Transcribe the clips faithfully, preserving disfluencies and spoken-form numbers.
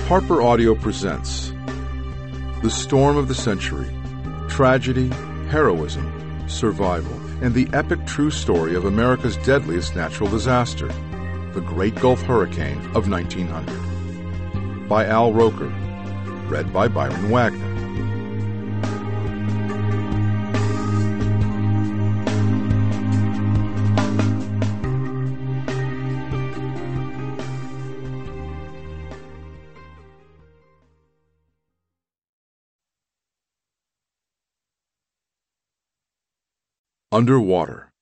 Harper Audio presents The Storm of the Century, Tragedy, Heroism, Survival, and the epic true story of America's deadliest natural disaster, the Great Gulf Hurricane of nineteen hundred. By Al Roker. Read by Byron Wagner. Underwater.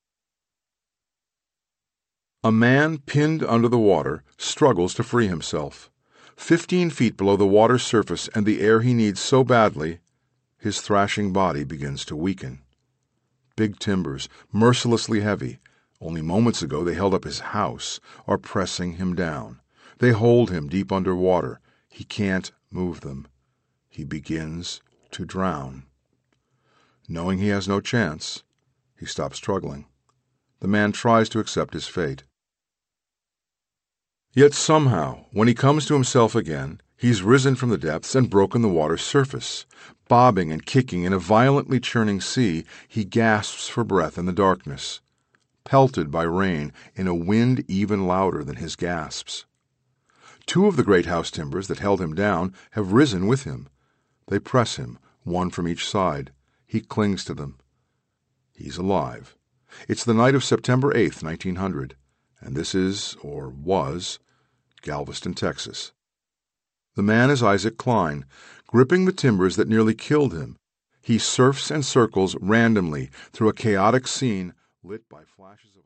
A man pinned under the water struggles to free himself. Fifteen feet below the water's surface and the air he needs so badly, his thrashing body begins to weaken. Big timbers, mercilessly heavy, only moments ago they held up his house, are pressing him down. They hold him deep underwater. He can't move them. He begins to drown. Knowing he has no chance, he stops struggling. The man tries to accept his fate. Yet somehow, when he comes to himself again, he's risen from the depths and broken the water's surface. Bobbing and kicking in a violently churning sea, he gasps for breath in the darkness, pelted by rain in a wind even louder than his gasps. Two of the great house timbers that held him down have risen with him. They press him, one from each side. He clings to them. He's alive. It's the night of September eighth, nineteen hundred, and this is, or was, Galveston, Texas. The man is Isaac Klein, gripping the timbers that nearly killed him. He surfs and circles randomly through a chaotic scene lit by flashes of